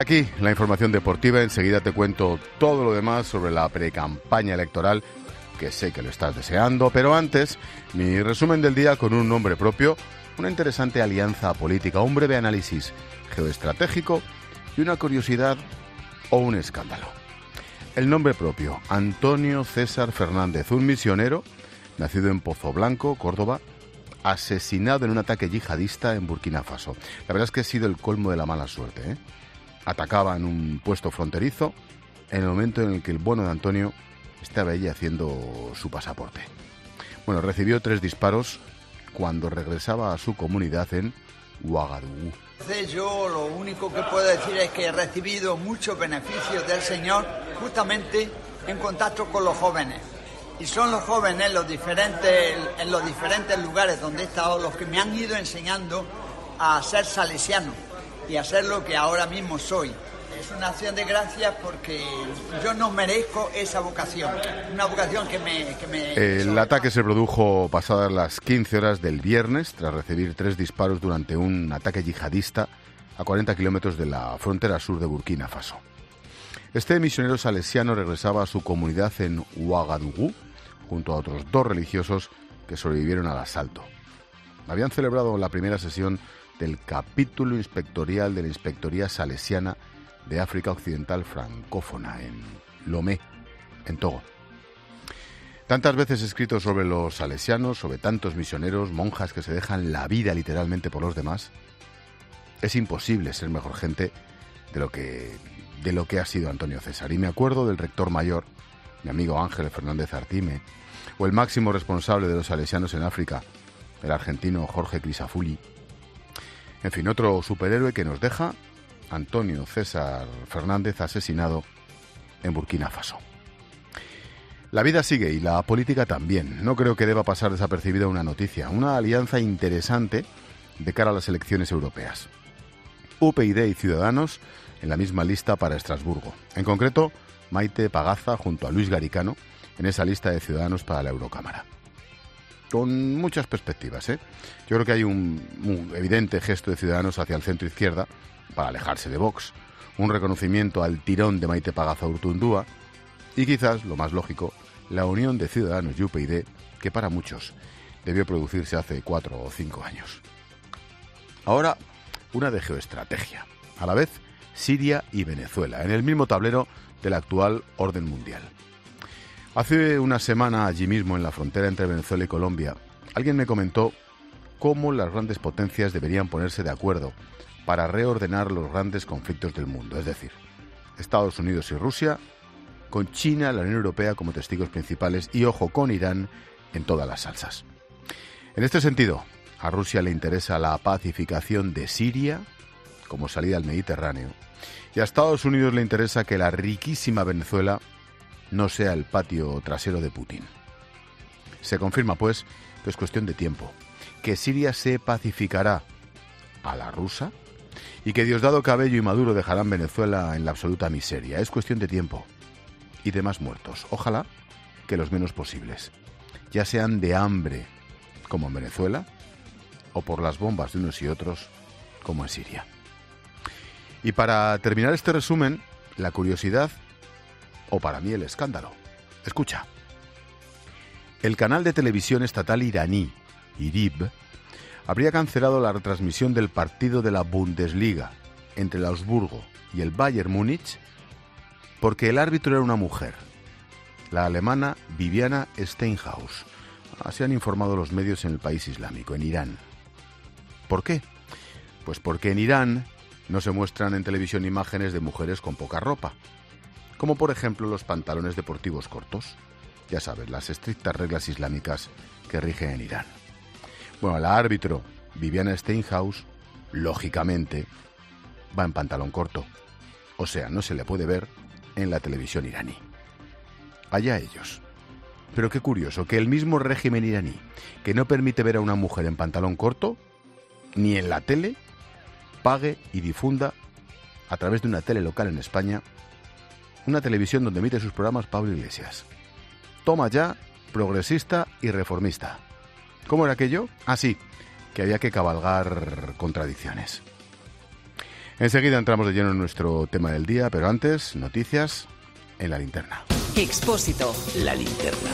Aquí la información deportiva, enseguida te cuento todo lo demás sobre la precampaña electoral, que sé que lo estás deseando, pero antes, mi resumen del día con un nombre propio, una interesante alianza política, un breve análisis geoestratégico y una curiosidad o un escándalo. El nombre propio, Antonio César Fernández, un misionero, nacido en Pozoblanco, Córdoba, asesinado en un ataque yihadista en Burkina Faso. La verdad es que ha sido el colmo de la mala suerte, ¿eh? Atacaba en un puesto fronterizo en el momento en el que el bueno de Antonio estaba allí haciendo su pasaporte. Bueno, recibió 3 disparos cuando regresaba a su comunidad en Ouagadougou. Yo lo único que puedo decir es que he recibido muchos beneficios del Señor justamente en contacto con los jóvenes. Y son los jóvenes en los diferentes lugares donde he estado los que me han ido enseñando a ser salesiano y a ser lo que ahora mismo soy. Es una acción de gracias porque yo no merezco esa vocación, una vocación que me... El ataque se produjo pasadas las 15 horas del viernes, tras recibir 3 disparos durante un ataque yihadista a 40 kilómetros de la frontera sur de Burkina Faso. Este misionero salesiano regresaba a su comunidad en Ouagadougou, junto a otros 2 religiosos que sobrevivieron al asalto. Habían celebrado la primera sesión del capítulo inspectorial de la Inspectoría Salesiana de África Occidental Francófona, en Lomé, en Togo. Tantas veces he escrito sobre los salesianos, sobre tantos misioneros, monjas que se dejan la vida literalmente por los demás. Es imposible ser mejor gente de lo que ha sido Antonio César. Y me acuerdo del rector mayor, mi amigo Ángel Fernández Artime, o el máximo responsable de los salesianos en África, el argentino Jorge Crisafulli. En fin, otro superhéroe que nos deja, Antonio César Fernández, asesinado en Burkina Faso. La vida sigue y la política también. No creo que deba pasar desapercibida una noticia, una alianza interesante de cara a las elecciones europeas. UPyD y Ciudadanos en la misma lista para Estrasburgo. En concreto, Maite Pagaza junto a Luis Garicano en esa lista de Ciudadanos para la Eurocámara. Con muchas perspectivas, ¿eh? Yo creo que hay un evidente gesto de Ciudadanos hacia el centro-izquierda para alejarse de Vox, un reconocimiento al tirón de Maite Pagaza Urtundúa y quizás, lo más lógico, la unión de Ciudadanos y UPyD, que para muchos debió producirse hace 4 o 5 años. Ahora, una de geoestrategia. A la vez, Siria y Venezuela, en el mismo tablero del actual orden mundial. Hace una semana, allí mismo en la frontera entre Venezuela y Colombia, alguien me comentó cómo las grandes potencias deberían ponerse de acuerdo para reordenar los grandes conflictos del mundo, es decir, Estados Unidos y Rusia, con China, la Unión Europea como testigos principales y, ojo, con Irán en todas las salsas. En este sentido, a Rusia le interesa la pacificación de Siria como salida al Mediterráneo y a Estados Unidos le interesa que la riquísima Venezuela no sea el patio trasero de Putin. Se confirma, pues, que es cuestión de tiempo, que Siria se pacificará a la rusa y que Diosdado Cabello y Maduro dejarán Venezuela en la absoluta miseria. Es cuestión de tiempo y de más muertos. Ojalá que los menos posibles, ya sean de hambre, como en Venezuela, o por las bombas de unos y otros, como en Siria. Y para terminar este resumen, la curiosidad, o para mí el escándalo. Escucha. El canal de televisión estatal iraní, IRIB, habría cancelado la retransmisión del partido de la Bundesliga entre el Augsburgo y el Bayern Múnich porque el árbitro era una mujer, la alemana Viviana Steinhaus. Así han informado los medios en el país islámico, en Irán. ¿Por qué? Pues porque en Irán no se muestran en televisión imágenes de mujeres con poca ropa, como por ejemplo los pantalones deportivos cortos. Ya sabes, las estrictas reglas islámicas que rigen en Irán. Bueno, la árbitro Viviana Steinhaus, lógicamente, va en pantalón corto. O sea, no se le puede ver en la televisión iraní. Allá ellos. Pero qué curioso, que el mismo régimen iraní, que no permite ver a una mujer en pantalón corto, ni en la tele, pague y difunda, a través de una tele local en España, una televisión donde emite sus programas Pablo Iglesias. Toma ya, progresista y reformista. ¿Cómo era aquello? Ah, sí, que había que cabalgar contradicciones. Enseguida entramos de lleno en nuestro tema del día, pero antes, noticias en la linterna. Expósito. La linterna.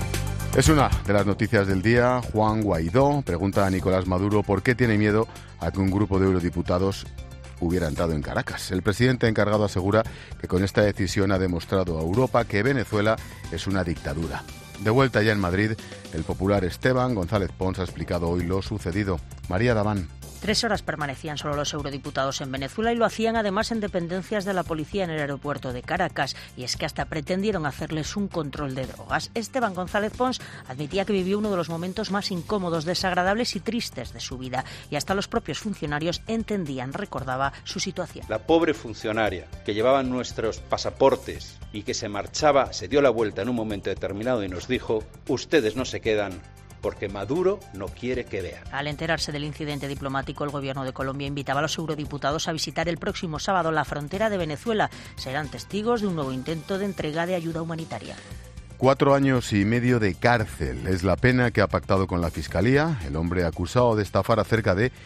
Es una de las noticias del día. Juan Guaidó pregunta a Nicolás Maduro por qué tiene miedo a que un grupo de eurodiputados hubiera entrado en Caracas. El presidente encargado asegura que con esta decisión ha demostrado a Europa que Venezuela es una dictadura. De vuelta ya en Madrid, el popular Esteban González Pons ha explicado hoy lo sucedido. María Daván. 3 horas permanecían solo los eurodiputados en Venezuela y lo hacían además en dependencias de la policía en el aeropuerto de Caracas. Y es que hasta pretendieron hacerles un control de drogas. Esteban González Pons admitía que vivió uno de los momentos más incómodos, desagradables y tristes de su vida. Y hasta los propios funcionarios entendían, recordaba, su situación. La pobre funcionaria que llevaba nuestros pasaportes y que se marchaba, se dio la vuelta en un momento determinado y nos dijo: ustedes no se quedan porque Maduro no quiere que vean. Al enterarse del incidente diplomático, el gobierno de Colombia invitaba a los eurodiputados a visitar el próximo sábado la frontera de Venezuela. Serán testigos de un nuevo intento de entrega de ayuda humanitaria. 4 años y medio de cárcel es la pena que ha pactado con la Fiscalía el hombre acusado de estafar a cerca de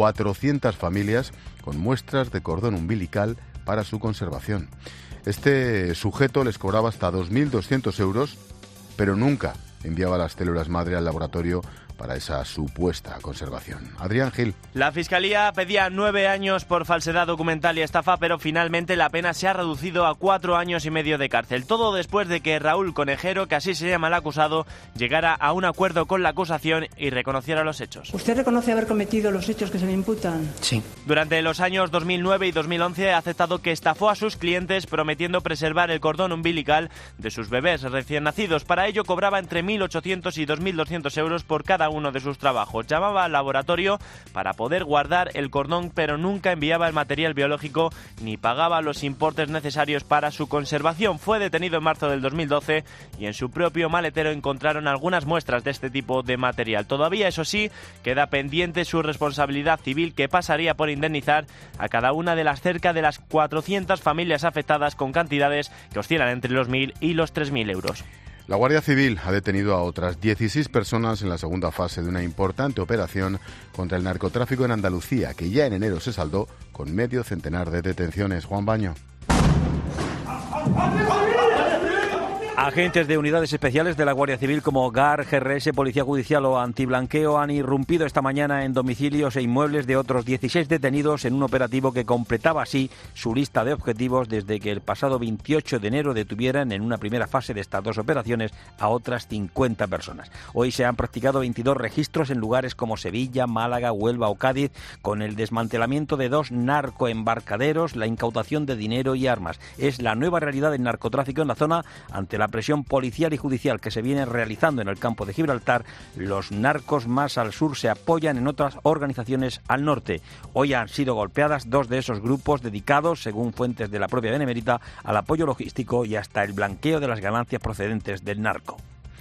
400 familias con muestras de cordón umbilical para su conservación. Este sujeto les cobraba hasta 2.200 euros, pero nunca enviaba las células madre al laboratorio para esa supuesta conservación. Adrián Gil. La Fiscalía pedía 9 años por falsedad documental y estafa, pero finalmente la pena se ha reducido a 4 años y medio de cárcel. Todo después de que Raúl Conejero, que así se llama el acusado, llegara a un acuerdo con la acusación y reconociera los hechos. ¿Usted reconoce haber cometido los hechos que se le imputan? Sí. Durante los años 2009 y 2011 ha aceptado que estafó a sus clientes prometiendo preservar el cordón umbilical de sus bebés recién nacidos. Para ello cobraba entre 1.800 y 2.200 euros por cada uno de sus trabajos. Llamaba al laboratorio para poder guardar el cordón, pero nunca enviaba el material biológico ni pagaba los importes necesarios para su conservación. Fue detenido en marzo del 2012 y en su propio maletero encontraron algunas muestras de este tipo de material. Todavía, eso sí, queda pendiente su responsabilidad civil, que pasaría por indemnizar a cada una de las cerca de las 400 familias afectadas con cantidades que oscilan entre los 1.000 y los 3.000 euros. La Guardia Civil ha detenido a otras 16 personas en la segunda fase de una importante operación contra el narcotráfico en Andalucía, que ya en enero se saldó con medio centenar de detenciones. Juan Baño. Agentes de unidades especiales de la Guardia Civil como GAR, GRS, Policía Judicial o Antiblanqueo han irrumpido esta mañana en domicilios e inmuebles de otros 16 detenidos en un operativo que completaba así su lista de objetivos desde que el pasado 28 de enero detuvieran en una primera fase de estas 2 operaciones a otras 50 personas. Hoy se han practicado 22 registros en lugares como Sevilla, Málaga, Huelva o Cádiz, con el desmantelamiento de 2 narcoembarcaderos, la incautación de dinero y armas. Es la nueva realidad del narcotráfico en la zona ante la presión policial y judicial que se viene realizando en el campo de Gibraltar. Los narcos más al sur se apoyan en otras organizaciones al norte. Hoy han sido golpeadas 2 de esos grupos dedicados, según fuentes de la propia Benemérita, al apoyo logístico y hasta el blanqueo de las ganancias procedentes del narco.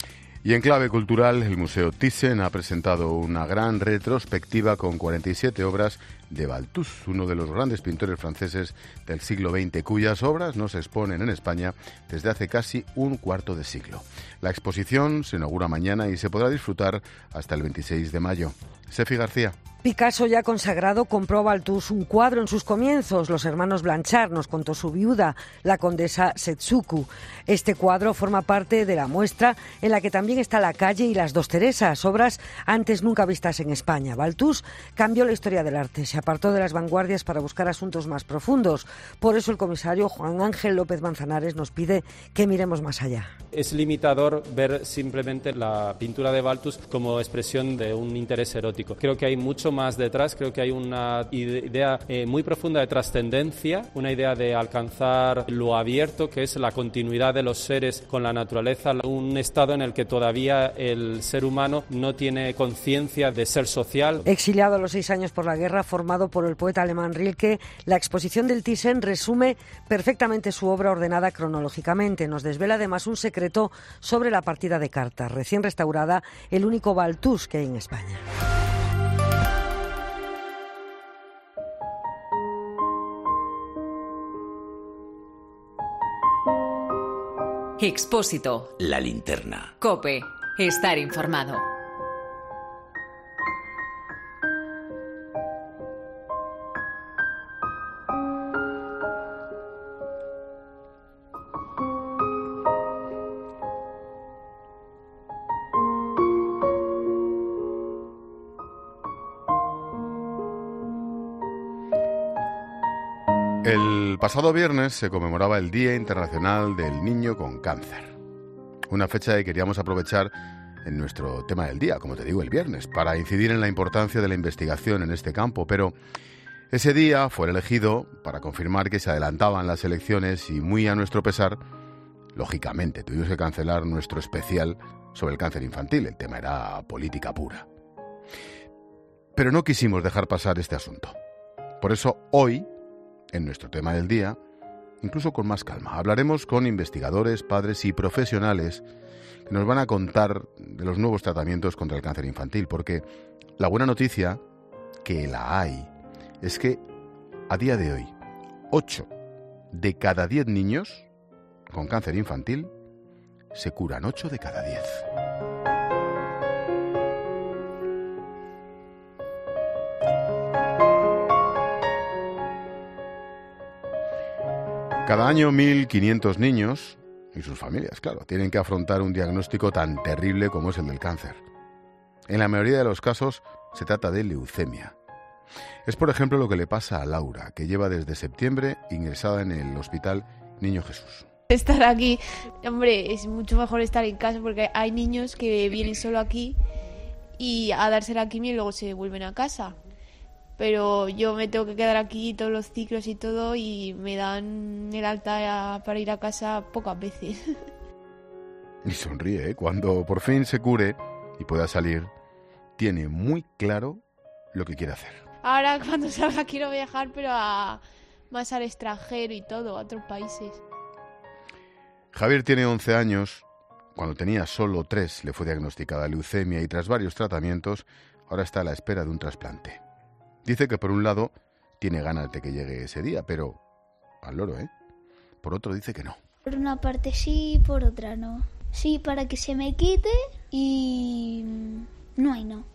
Y en clave cultural, el Museo Thyssen ha presentado una gran retrospectiva con 47 obras de Balthus, uno de los grandes pintores franceses del siglo XX, cuyas obras no se exponen en España desde hace casi un cuarto de siglo. La exposición se inaugura mañana y se podrá disfrutar hasta el 26 de mayo. Sefi García. Picasso, ya consagrado, compró a Balthus un cuadro en sus comienzos. Los hermanos Blanchard, nos contó su viuda, la condesa Setsuko. Este cuadro forma parte de la muestra en la que también está La calle y Las dos Teresas, obras antes nunca vistas en España. Balthus cambió la historia del arte, se apartó de las vanguardias para buscar asuntos más profundos. Por eso el comisario Juan Ángel López Manzanares nos pide que miremos más allá. Es limitador ver simplemente la pintura de Balthus como expresión de un interés erótico. Creo que hay mucho más detrás, creo que hay una idea muy profunda de trascendencia, una idea de alcanzar lo abierto, que es la continuidad de los seres con la naturaleza, un estado en el que todavía el ser humano no tiene conciencia de ser social. Exiliado a los 6 años por la guerra, formado por el poeta alemán Rilke, la exposición del Thyssen resume perfectamente su obra ordenada cronológicamente. Nos desvela además un secreto sobre la partida de cartas, recién restaurada, el único Balthus que hay en España. Expósito. La linterna. COPE. Estar informado. El pasado viernes se conmemoraba el Día Internacional del Niño con Cáncer. Una fecha que queríamos aprovechar en nuestro tema del día, como te digo, el viernes, para incidir en la importancia de la investigación en este campo. Pero ese día fue elegido para confirmar que se adelantaban las elecciones y, muy a nuestro pesar, lógicamente tuvimos que cancelar nuestro especial sobre el cáncer infantil. El tema era política pura. Pero no quisimos dejar pasar este asunto. Por eso hoy, en nuestro tema del día, incluso con más calma, hablaremos con investigadores, padres y profesionales que nos van a contar de los nuevos tratamientos contra el cáncer infantil, porque la buena noticia, que la hay, es que a día de hoy 8 de cada 10 niños con cáncer infantil se curan, 8 de cada 10. Cada año 1.500 niños y sus familias, claro, tienen que afrontar un diagnóstico tan terrible como es el del cáncer. En la mayoría de los casos se trata de leucemia. Es, por ejemplo, lo que le pasa a Laura, que lleva desde septiembre ingresada en el Hospital Niño Jesús. Estar aquí, hombre, es mucho mejor estar en casa porque hay niños que vienen solo aquí y a darse la quimio y luego se vuelven a casa. Pero yo me tengo que quedar aquí todos los ciclos y todo y me dan el alta para ir a casa pocas veces. Y sonríe, ¿eh? Cuando por fin se cure y pueda salir, tiene muy claro lo que quiere hacer. Ahora cuando salga quiero viajar, pero más al extranjero y todo, a otros países. Javier tiene 11 años. Cuando tenía solo 3 le fue diagnosticada leucemia y tras varios tratamientos ahora está a la espera de un trasplante. Dice que por un lado tiene ganas de que llegue ese día, pero al loro, ¿eh? Por otro dice que no. Por una parte sí, por otra no. Sí, para que se me quite y no hay no.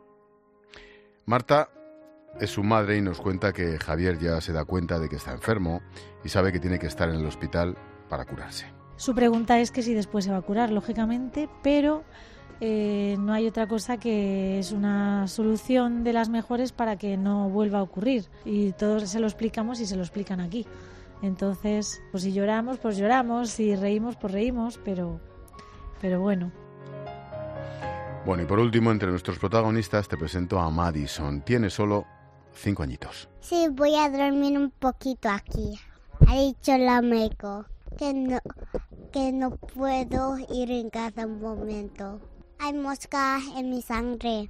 Marta es su madre y nos cuenta que Javier ya se da cuenta de que está enfermo y sabe que tiene que estar en el hospital para curarse. Su pregunta es que si después se va a curar, lógicamente, pero no hay otra cosa que es una solución de las mejores para que no vuelva a ocurrir. Y todos se lo explicamos y se lo explican aquí. Entonces, pues si lloramos, pues lloramos, si reímos, pues reímos, pero bueno. Bueno, y por último, entre nuestros protagonistas te presento a Madison. Tiene solo 5 añitos. Sí, voy a dormir un poquito aquí. Ha dicho la médico que no puedo ir en casa un momento. Hay moscas en mi sangre.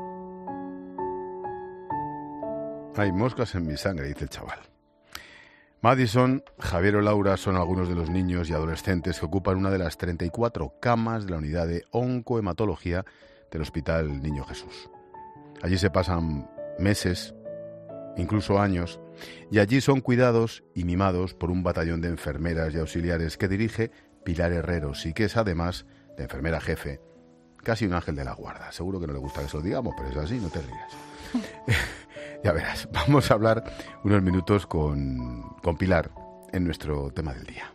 Hay moscas en mi sangre, dice el chaval. Madison, Javier o Laura son algunos de los niños y adolescentes que ocupan una de las 34 camas de la unidad de oncohematología del Hospital Niño Jesús. Allí se pasan meses, incluso años, y allí son cuidados y mimados por un batallón de enfermeras y auxiliares que dirige Pilar Herreros y que es además de enfermera jefe, casi un ángel de la guarda. Seguro que no le gusta que se lo digamos, pero es así, no te rías. Ya verás, vamos a hablar unos minutos con Pilar en nuestro tema del día.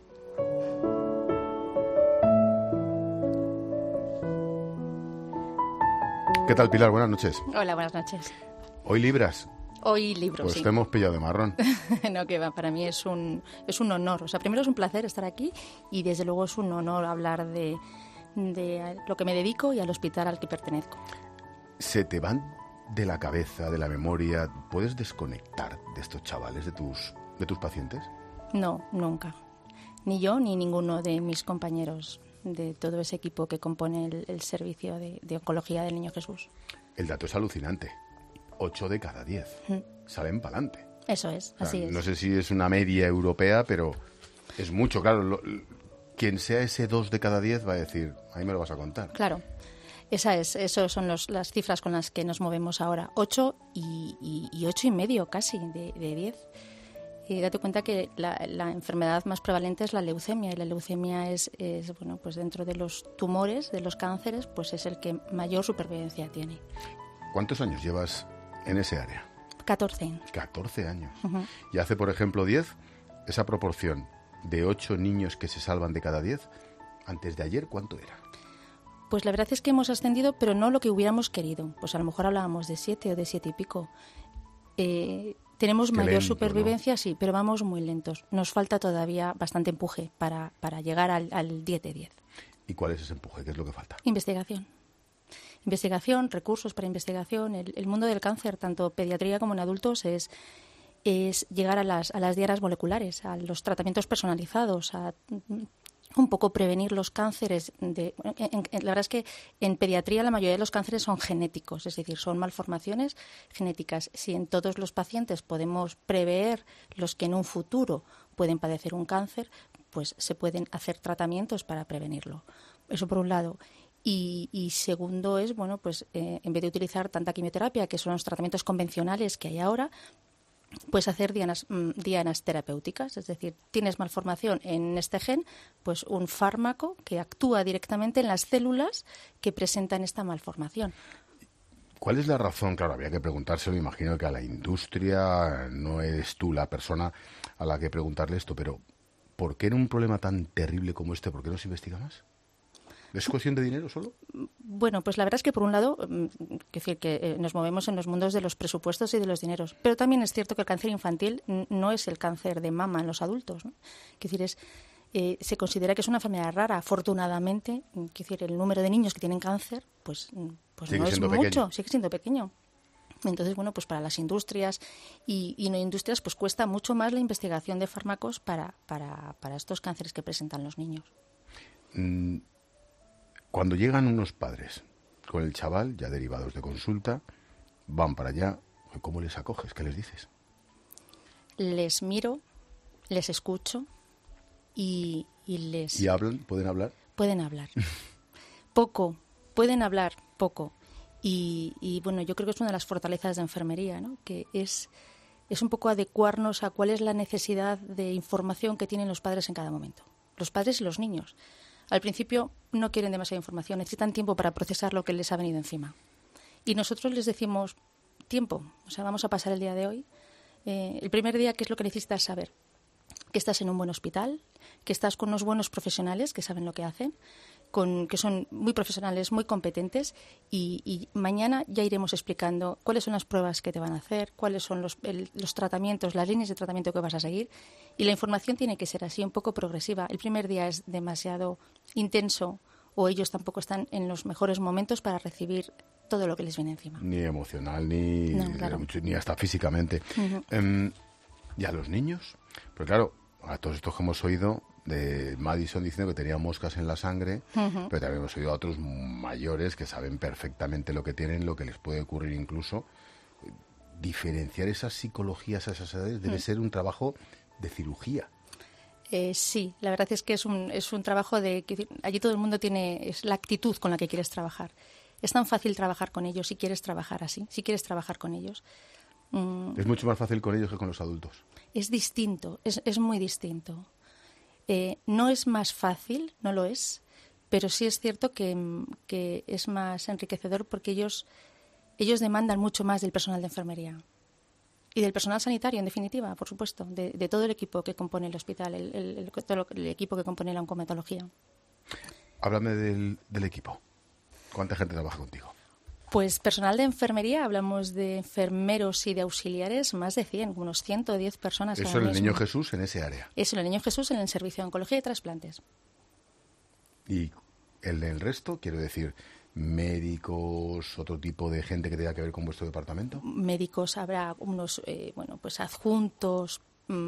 ¿Qué tal, Pilar? Buenas noches. Hola, buenas noches. ¿Hoy libras? Hoy libro, pues sí. Pues te hemos pillado de marrón. No, que va, para mí es un honor. O sea, primero es un placer estar aquí y desde luego es un honor hablar de lo que me dedico y al hospital al que pertenezco. ¿Se te van de la cabeza, de la memoria? ¿Puedes desconectar de estos chavales, de tus pacientes? No, nunca. Ni yo ni ninguno de mis compañeros de todo ese equipo que compone el servicio de oncología del Niño Jesús. El dato es alucinante. 8 de cada 10 salen para adelante. Eso es, así es. No sé si es una media europea, pero es mucho, claro. Quien sea ese 2 de cada 10 va a decir, ahí me lo vas a contar. Claro, esas son las cifras con las que nos movemos ahora. 8 y 8 y medio casi de 10. Y date cuenta que la enfermedad más prevalente es la leucemia, y la leucemia es bueno, pues dentro de los tumores, de los cánceres, pues es el que mayor supervivencia tiene. ¿Cuántos años llevas en ese área? 14. 14 años. Uh-huh. Y hace, por ejemplo, 10, esa proporción de 8 niños que se salvan de cada 10, antes de ayer, ¿cuánto era? Pues la verdad es que hemos ascendido, pero no lo que hubiéramos querido. Pues a lo mejor hablábamos de 7 o de 7 y pico. Tenemos mayor lento, supervivencia, sí, pero vamos muy lentos. Nos falta todavía bastante empuje para llegar al 10 de 10. ¿Y cuál es ese empuje? ¿Qué es lo que falta? Investigación. Investigación, recursos para investigación. El mundo del cáncer, tanto pediatría como en adultos, es llegar a las diaras moleculares, a los tratamientos personalizados, a un poco prevenir los cánceres. La verdad es que en pediatría la mayoría de los cánceres son genéticos, es decir, son malformaciones genéticas. Si en todos los pacientes podemos prever los que en un futuro pueden padecer un cáncer, pues se pueden hacer tratamientos para prevenirlo. Eso por un lado. Y segundo es, bueno, pues en vez de utilizar tanta quimioterapia, que son los tratamientos convencionales que hay ahora, pues hacer dianas terapéuticas, es decir, tienes malformación en este gen, pues un fármaco que actúa directamente en las células que presentan esta malformación. ¿Cuál es la razón? Claro, habría que preguntárselo, imagino que a la industria, no eres tú la persona a la que preguntarle esto, pero ¿por qué en un problema tan terrible como este, por qué no se investiga más? ¿Es cuestión de dinero solo? Bueno, pues la verdad es que por un lado, decir que nos movemos en los mundos de los presupuestos y de los dineros, pero también es cierto que el cáncer infantil no es el cáncer de mama en los adultos, ¿no? Se considera que es una enfermedad rara. Afortunadamente, el número de niños que tienen cáncer, pues no es mucho, sigue siendo pequeño. Entonces, bueno, pues para las industrias y no industrias, pues cuesta mucho más la investigación de fármacos para estos cánceres que presentan los niños. Cuando llegan unos padres con el chaval, ya derivados de consulta, van para allá, ¿cómo les acoges? ¿Qué les dices? Les miro, les escucho y les... ¿Y hablan? ¿Pueden hablar? Pueden hablar. Pueden hablar poco. Y bueno, yo creo que es una de las fortalezas de enfermería, ¿no? Que es un poco adecuarnos a cuál es la necesidad de información que tienen los padres en cada momento. Los padres y los niños. Al principio no quieren demasiada información, necesitan tiempo para procesar lo que les ha venido encima. Y nosotros les decimos tiempo, vamos a pasar el día de hoy. El primer día, ¿qué es lo que necesitas saber? Que estás en un buen hospital, que estás con unos buenos profesionales que saben lo que hacen, que son muy profesionales, muy competentes, y mañana ya iremos explicando cuáles son las pruebas que te van a hacer, cuáles son los tratamientos, las líneas de tratamiento que vas a seguir, y la información tiene que ser así, un poco progresiva. El primer día es demasiado intenso, o ellos tampoco están en los mejores momentos para recibir todo lo que les viene encima. Ni emocional, ni hasta físicamente. Uh-huh. ¿Y a los niños? Pero claro, a todos estos que hemos oído de Madison diciendo que tenía moscas en la sangre, uh-huh, pero también hemos oído a otros mayores que saben perfectamente lo que tienen, lo que les puede ocurrir incluso. Diferenciar esas psicologías a esas edades debe ser un trabajo de cirugía. Sí, la verdad es que es un trabajo allí todo el mundo es la actitud con la que quieres trabajar. Es tan fácil trabajar con ellos si quieres trabajar así, si quieres trabajar con ellos. Es mucho más fácil con ellos que con los adultos. Es distinto, es muy distinto. No es más fácil, no lo es, pero sí es cierto que es más enriquecedor porque ellos demandan mucho más del personal de enfermería y del personal sanitario, en definitiva, por supuesto, de todo el equipo que compone el hospital, el equipo que compone la oncomatología. Háblame del equipo. ¿Cuánta gente trabaja contigo? Pues personal de enfermería, hablamos de enfermeros y de auxiliares, más de 100, unos 110 personas. ¿Eso en el Niño Jesús, en ese área? Eso en el Niño Jesús, en el servicio de oncología y trasplantes. ¿Y el resto? Quiero decir, médicos, otro tipo de gente que tenga que ver con vuestro departamento. Médicos, habrá unos adjuntos,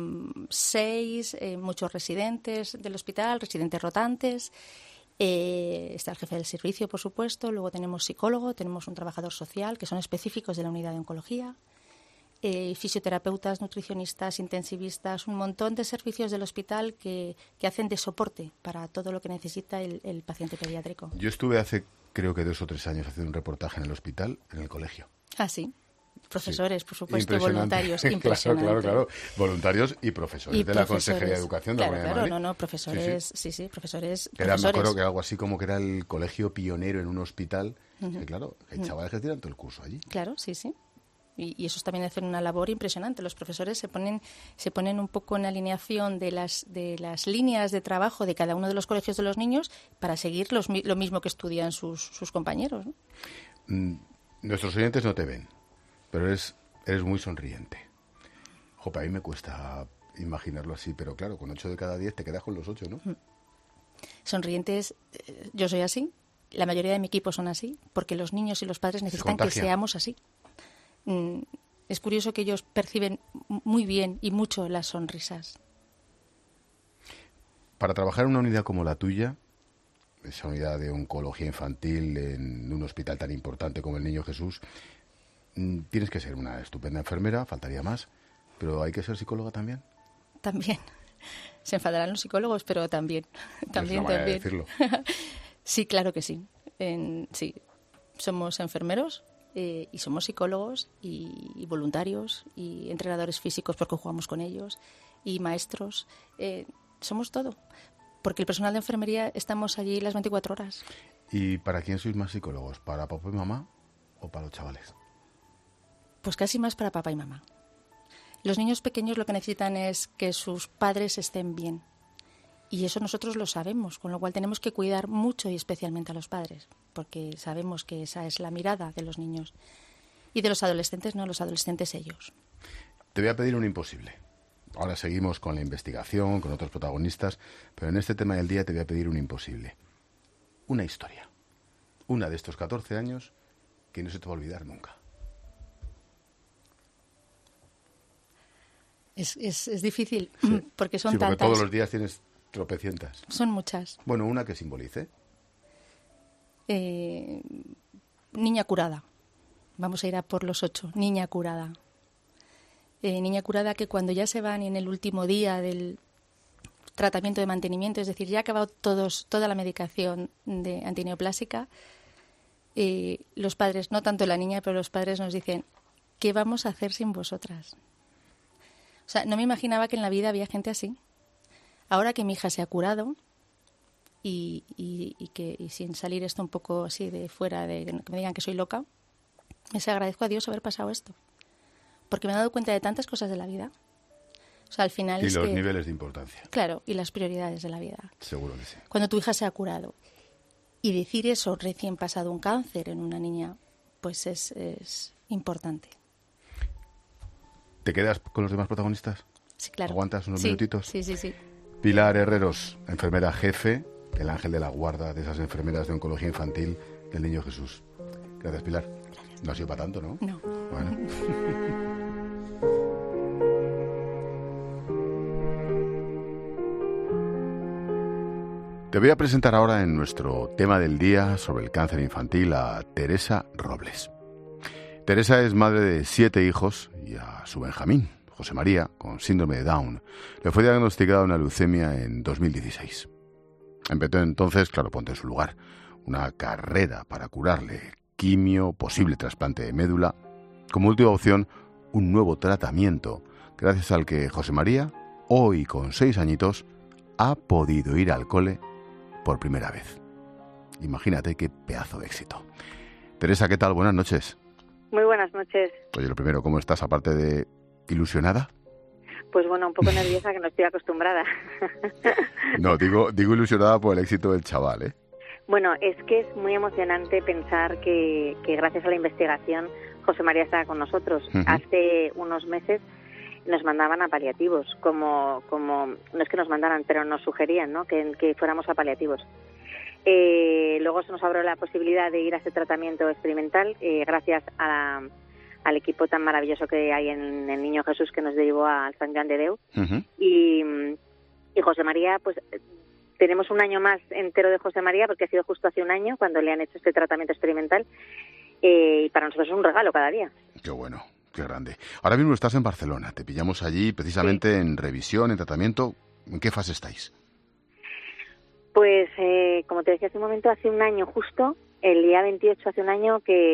6, muchos residentes del hospital, residentes rotantes. Está el jefe del servicio, por supuesto. Luego tenemos psicólogo, tenemos un trabajador social, que son específicos de la unidad de oncología. Fisioterapeutas, nutricionistas, intensivistas, un montón de servicios del hospital que hacen de soporte para todo lo que necesita el paciente pediátrico. Yo estuve hace, creo que 2 o 3 años, haciendo un reportaje en el hospital, en el colegio. Ah, sí. Profesores, sí, por supuesto, voluntarios, impresionante. Claro. Voluntarios y profesores de la Consejería de Educación de la Comunidad de Madrid. Profesores, sí, profesores. Me acuerdo que algo así como que era el colegio pionero en un hospital. Uh-huh. Que claro, hay chavales que tiran todo el curso allí. Claro, sí. Y esos también hacen una labor impresionante. Los profesores se ponen un poco en alineación de las líneas de trabajo de cada uno de los colegios de los niños para seguir lo mismo que estudian sus compañeros, ¿no? Nuestros oyentes no te ven, pero eres muy sonriente. Jope, a mí me cuesta imaginarlo así, pero claro, con 8 de cada 10 te quedas con los 8, ¿no? Sonrientes, yo soy así, la mayoría de mi equipo son así, porque los niños y los padres necesitan que seamos así. Es curioso que ellos perciben muy bien y mucho las sonrisas. Para trabajar en una unidad como la tuya, esa unidad de oncología infantil en un hospital tan importante como el Niño Jesús, tienes que ser una estupenda enfermera, faltaría más, pero ¿hay que ser psicóloga también? También. Se enfadarán los psicólogos, pero también. También. Decirlo. Sí, claro que sí. Sí, somos enfermeros y somos psicólogos y voluntarios y entrenadores físicos porque jugamos con ellos y maestros. Somos todo. Porque el personal de enfermería estamos allí las 24 horas. ¿Y para quién sois más psicólogos? ¿Para papá y mamá o para los chavales? Pues casi más para papá y mamá. Los niños pequeños lo que necesitan es que sus padres estén bien. Y eso nosotros lo sabemos, con lo cual tenemos que cuidar mucho y especialmente a los padres, porque sabemos que esa es la mirada de los niños. Y de los adolescentes, no, los adolescentes ellos. Te voy a pedir un imposible. Ahora seguimos con la investigación, con otros protagonistas, pero en este tema del día te voy a pedir un imposible. Una historia. Una de estos 14 años que no se te va a olvidar nunca. Es difícil, sí. Porque son sí, porque tantas. Todos los días tienes tropecientas. Son muchas. Bueno, una que simbolice. Niña curada. Vamos a ir a por los 8. Niña curada. Niña curada que cuando ya se van y en el último día del tratamiento de mantenimiento, es decir, ya ha acabado toda la medicación de antineoplásica, los padres, no tanto la niña, pero los padres nos dicen, ¿qué vamos a hacer sin vosotras? O sea, no me imaginaba que en la vida había gente así. Ahora que mi hija se ha curado y sin salir esto un poco así de fuera, de que me digan que soy loca, les agradezco a Dios haber pasado esto. Porque me he dado cuenta de tantas cosas de la vida. O sea, al final y los niveles de importancia. Claro, y las prioridades de la vida. Seguro que sí. Cuando tu hija se ha curado y decir eso recién pasado un cáncer en una niña, pues es importante. ¿Te quedas con los demás protagonistas? Sí, claro. ¿Aguantas unos minutitos? Sí. Pilar Herreros, enfermera jefe, el ángel de la guarda de esas enfermeras de oncología infantil del Niño Jesús. Gracias, Pilar. Gracias. No ha sido para tanto, ¿no? No. Bueno. Te voy a presentar ahora en nuestro tema del día sobre el cáncer infantil a Teresa Robles. Teresa es madre de 7 hijos y a su Benjamín, José María, con síndrome de Down, le fue diagnosticada una leucemia en 2016. Empezó entonces, claro, ponte en su lugar, una carrera para curarle, quimio, posible trasplante de médula, como última opción, un nuevo tratamiento, gracias al que José María, hoy con 6 añitos, ha podido ir al cole por primera vez. Imagínate qué pedazo de éxito. Teresa, ¿qué tal? Buenas noches. Muy buenas noches. Oye, lo primero, ¿cómo estás? Aparte de ilusionada. Pues bueno, un poco nerviosa, que no estoy acostumbrada. No, digo ilusionada por el éxito del chaval, ¿eh? Bueno, es que es muy emocionante pensar que gracias a la investigación José María está con nosotros. Uh-huh. Hace unos meses nos mandaban a paliativos, como no es que nos mandaran, pero nos sugerían, ¿no?, que fuéramos a paliativos. Luego se nos abrió la posibilidad de ir a este tratamiento experimental gracias al equipo tan maravilloso que hay en el Niño Jesús, que nos derivó al Sant Joan de Déu. Uh-huh. Y José María, pues tenemos un año más entero de José María, porque ha sido justo hace un año cuando le han hecho este tratamiento experimental, y para nosotros es un regalo cada día. Qué bueno, qué grande. Ahora mismo estás en Barcelona, te pillamos allí precisamente en revisión, en tratamiento. ¿En qué fase estáis? Pues, como te decía hace un momento, hace un año justo, el día 28 hace un año, que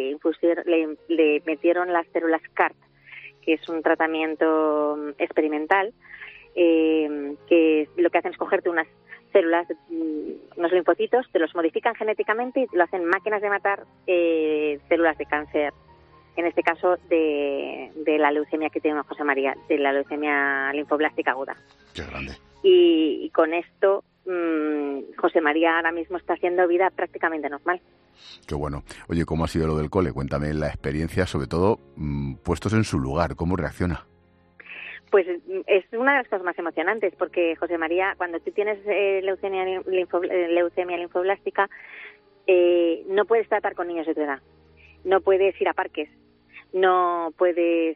le metieron las células CAR, que es un tratamiento experimental, que lo que hacen es cogerte unas células, unos linfocitos, te los modifican genéticamente y lo hacen máquinas de matar células de cáncer, en este caso de la leucemia que tiene José María, de la leucemia linfoblástica aguda. Qué grande. Y con esto José María ahora mismo está haciendo vida prácticamente normal. Qué bueno. Oye, ¿cómo ha sido lo del cole? Cuéntame la experiencia, sobre todo puestos en su lugar. ¿Cómo reacciona? Pues es una de las cosas más emocionantes, porque José María, cuando tú tienes leucemia linfoblástica, no puedes tratar con niños de tu edad, no puedes ir a parques, no puedes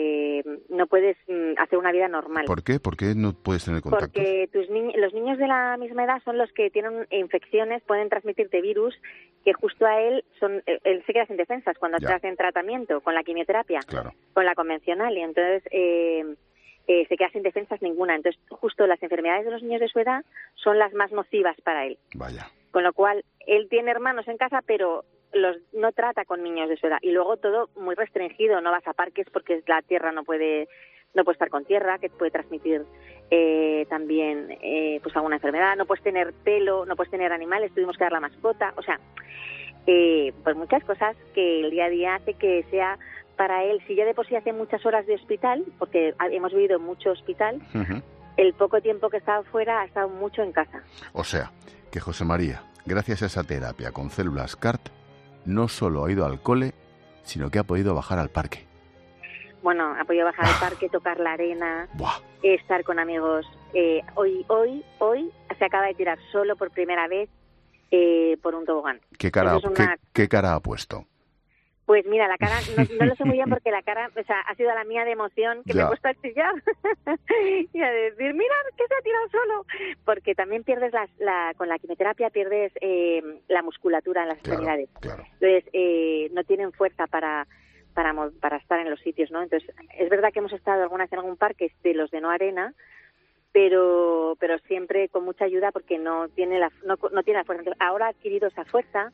hacer una vida normal. ¿Por qué? ¿Por qué no puedes tener contacto? Porque los niños de la misma edad son los que tienen infecciones, pueden transmitirte virus que justo a él se queda sin defensas cuando estás en tratamiento con la quimioterapia, con la convencional, y entonces se queda sin defensas ninguna. Entonces, justo las enfermedades de los niños de su edad son las más nocivas para él. Vaya. Con lo cual, él tiene hermanos en casa, pero no trata con niños de su edad. Y luego todo muy restringido, no vas a parques porque la tierra no puede estar con tierra, que puede transmitir también pues alguna enfermedad, no puedes tener pelo, no puedes tener animales, tuvimos que dar la mascota, o sea, pues muchas cosas que el día a día hace que sea para él, si ya de por sí hace muchas horas de hospital, porque hemos vivido en mucho hospital, el poco tiempo que ha estado fuera ha estado mucho en casa. O sea, que José María, gracias a esa terapia con células CAR-T, no solo ha ido al cole, sino que ha podido bajar al parque. Bueno, ha podido bajar al parque, tocar la arena, estar con amigos. Hoy se acaba de tirar solo por primera vez por un tobogán. ¿Qué cara ha puesto? Pues mira, la cara, no lo sé muy bien porque la cara, o sea, ha sido la mía de emoción que me he puesto a chillar y a decir, mira, que se ha tirado solo. Porque también pierdes con la quimioterapia pierdes la musculatura en las extremidades. Claro. Entonces, no tienen fuerza para estar en los sitios, ¿no? Entonces, es verdad que hemos estado alguna vez en algún parque de los de no arena, pero siempre con mucha ayuda porque no tiene la fuerza. Entonces, ahora ha adquirido esa fuerza.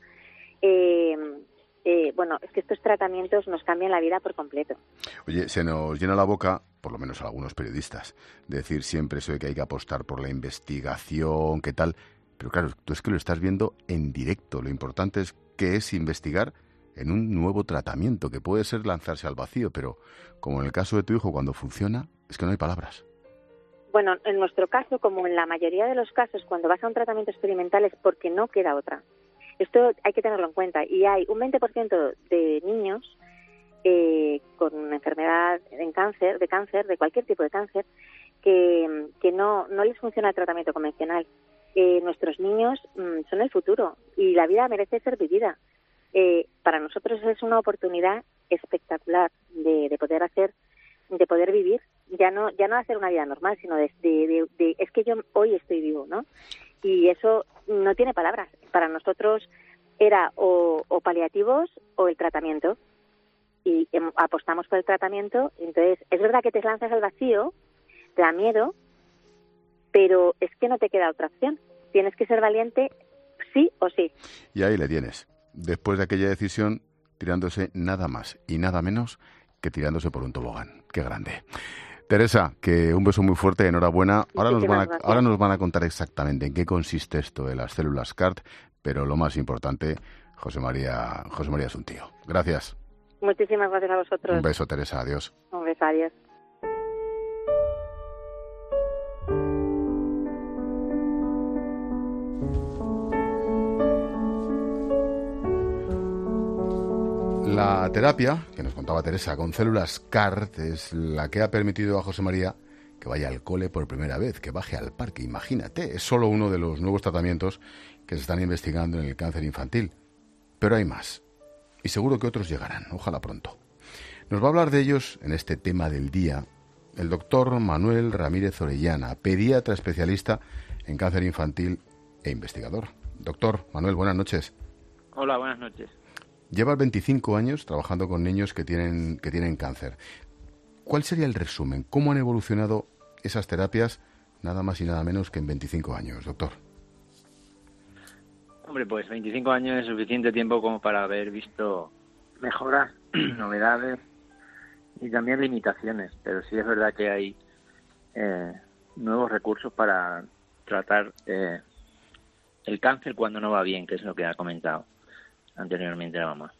Bueno, es que estos tratamientos nos cambian la vida por completo. Oye, se nos llena la boca, por lo menos a algunos periodistas, de decir siempre eso de que hay que apostar por la investigación, qué tal. Pero claro, tú es que lo estás viendo en directo. Lo importante es que es investigar en un nuevo tratamiento, que puede ser lanzarse al vacío, pero como en el caso de tu hijo, cuando funciona, es que no hay palabras. Bueno, en nuestro caso, como en la mayoría de los casos, cuando vas a un tratamiento experimental es porque no queda otra. Esto hay que tenerlo en cuenta. Y hay un 20% de niños con una enfermedad de cáncer, de cualquier tipo de cáncer, que no les funciona el tratamiento convencional. Nuestros niños son el futuro y la vida merece ser vivida. Para nosotros es una oportunidad espectacular de poder vivir, ya no hacer una vida normal, sino es que yo hoy estoy vivo, ¿no? Y eso no tiene palabras. Para nosotros era o paliativos o el tratamiento. Y apostamos por el tratamiento. Entonces, es verdad que te lanzas al vacío, te da miedo, pero es que no te queda otra opción. Tienes que ser valiente sí o sí. Y ahí le tienes. Después de aquella decisión, tirándose nada más y nada menos que tirándose por un tobogán. ¡Qué grande! Teresa, que un beso muy fuerte, enhorabuena. Ahora nos van a contar exactamente en qué consiste esto de las células CAR-T, pero lo más importante, José María es un tío. Gracias. Muchísimas gracias a vosotros. Un beso, Teresa, adiós. Un beso, adiós. La terapia, que nos contaba Teresa, con células CAR-T es la que ha permitido a José María que vaya al cole por primera vez, que baje al parque. Imagínate, es solo uno de los nuevos tratamientos que se están investigando en el cáncer infantil. Pero hay más, y seguro que otros llegarán, ojalá pronto. Nos va a hablar de ellos en este tema del día el doctor Manuel Ramírez Orellana, pediatra especialista en cáncer infantil e investigador. Doctor Manuel, buenas noches. Hola, buenas noches. Llevas 25 años trabajando con niños que tienen cáncer. ¿Cuál sería el resumen? ¿Cómo han evolucionado esas terapias nada más y nada menos que en 25 años, doctor? Hombre, pues 25 años es suficiente tiempo como para haber visto mejoras, novedades y también limitaciones. Pero sí es verdad que hay nuevos recursos para tratar el cáncer cuando no va bien, que es lo que ha comentado anteriormente la mamá.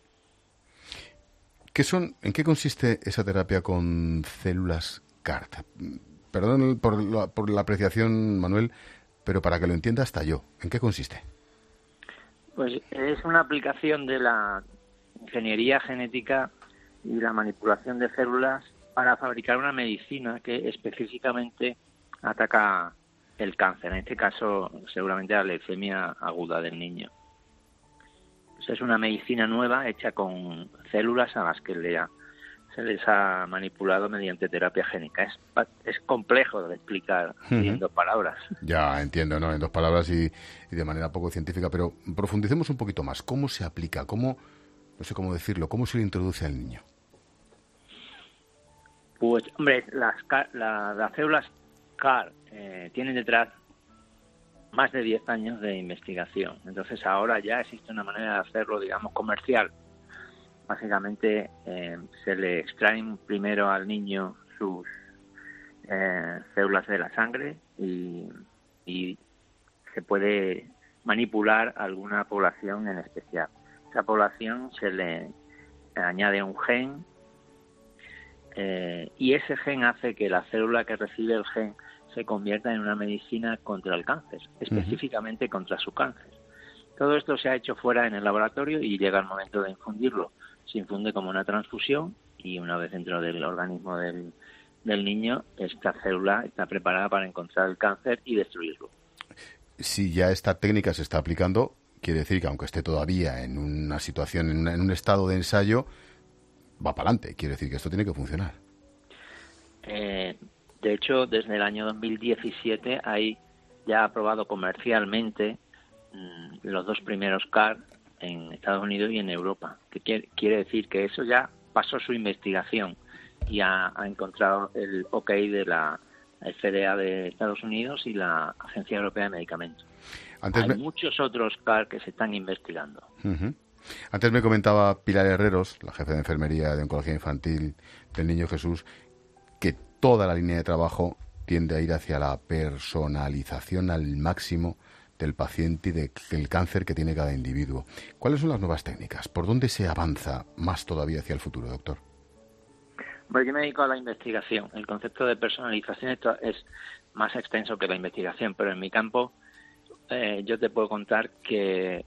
¿En qué consiste esa terapia con células CAR-T? Perdón por la apreciación, Manuel, pero para que lo entienda hasta yo, ¿en qué consiste? Pues es una aplicación de la ingeniería genética y la manipulación de células para fabricar una medicina que específicamente ataca el cáncer, en este caso seguramente la leucemia aguda del niño. Pues es una medicina nueva hecha con células a las que se les ha manipulado mediante terapia génica. Es complejo de explicar en 2 palabras. Ya entiendo, ¿no? En 2 palabras y de manera poco científica, pero profundicemos un poquito más. ¿Cómo se aplica? ¿Cómo, no sé cómo decirlo, cómo se le introduce al niño? Pues, hombre, las células CAR tienen detrás más de 10 años de investigación. Entonces ahora ya existe una manera de hacerlo, digamos, comercial. Básicamente se le extraen primero al niño sus células de la sangre y se puede manipular alguna población en especial. Esa población se le añade un gen y ese gen hace que la célula que recibe el gen se convierta en una medicina contra el cáncer, específicamente contra su cáncer. Todo esto se ha hecho fuera en el laboratorio y llega el momento de infundirlo. Se infunde como una transfusión y una vez dentro del organismo del niño, esta célula está preparada para encontrar el cáncer y destruirlo. Si ya esta técnica se está aplicando, quiere decir que aunque esté todavía en una situación, en un estado de ensayo, va para adelante. Quiere decir que esto tiene que funcionar. De hecho, desde el año 2017 hay ya aprobado comercialmente los 2 primeros CAR en Estados Unidos y en Europa, que quiere decir que eso ya pasó su investigación y ha encontrado el OK de la FDA de Estados Unidos y la Agencia Europea de Medicamentos. Hay muchos otros CAR que se están investigando. Antes me comentaba Pilar Herreros, la jefe de enfermería de oncología infantil del Niño Jesús, que toda la línea de trabajo tiende a ir hacia la personalización al máximo del paciente y del cáncer que tiene cada individuo. ¿Cuáles son las nuevas técnicas? ¿Por dónde se avanza más todavía hacia el futuro, doctor? Bueno, yo me dedico a la investigación. El concepto de personalización es más extenso que la investigación, pero en mi campo yo te puedo contar que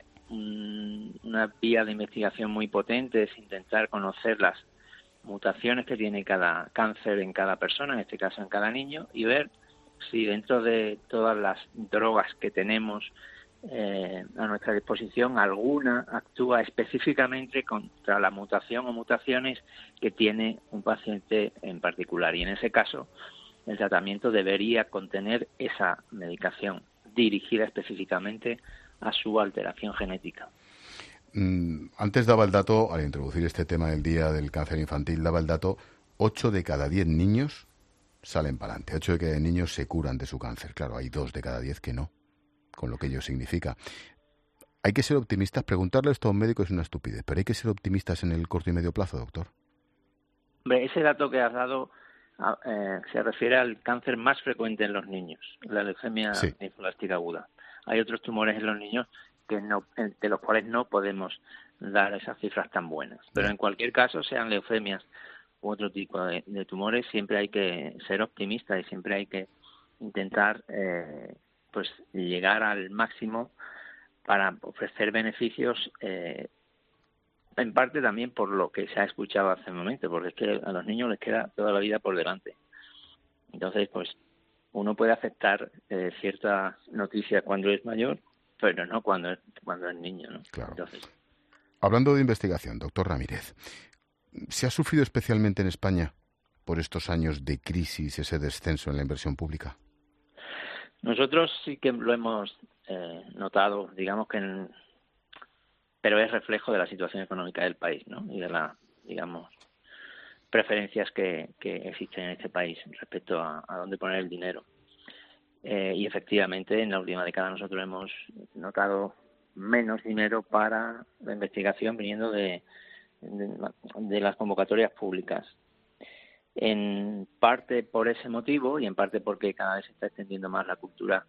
una vía de investigación muy potente es intentar conocer las mutaciones que tiene cada cáncer en cada persona, en este caso en cada niño, y ver si dentro de todas las drogas que tenemos a nuestra disposición, alguna actúa específicamente contra la mutación o mutaciones que tiene un paciente en particular. Y en ese caso, el tratamiento debería contener esa medicación dirigida específicamente a su alteración genética. Antes daba el dato, al introducir este tema del Día del Cáncer Infantil, daba el dato, 8 de cada 10 niños salen para adelante. 8 de cada 10 niños se curan de su cáncer. Claro, hay 2 de cada 10 que no, con lo que ello significa. Hay que ser optimistas. Preguntarle esto a un médico es una estupidez, pero hay que ser optimistas en el corto y medio plazo, doctor. Hombre, ese dato que has dado se refiere al cáncer más frecuente en los niños, la leucemia linfoblástica aguda. Hay otros tumores en los niños de los cuales no podemos dar esas cifras tan buenas. Pero en cualquier caso, sean leucemias u otro tipo de tumores, siempre hay que ser optimistas y siempre hay que intentar pues llegar al máximo para ofrecer beneficios, en parte también por lo que se ha escuchado hace un momento, porque es que a los niños les queda toda la vida por delante. Entonces, pues uno puede aceptar ciertas noticias cuando es mayor, pero no cuando es niño, ¿no? Claro. Entonces, hablando de investigación, doctor Ramírez, ¿se ha sufrido especialmente en España por estos años de crisis ese descenso en la inversión pública? Nosotros sí que lo hemos notado, digamos que pero es reflejo de la situación económica del país, ¿no? Y de las, digamos, preferencias que existen en este país respecto a dónde poner el dinero. Y efectivamente, en la última década nosotros hemos notado menos dinero para la investigación viniendo de las convocatorias públicas. En parte por ese motivo y en parte porque cada vez se está extendiendo más la cultura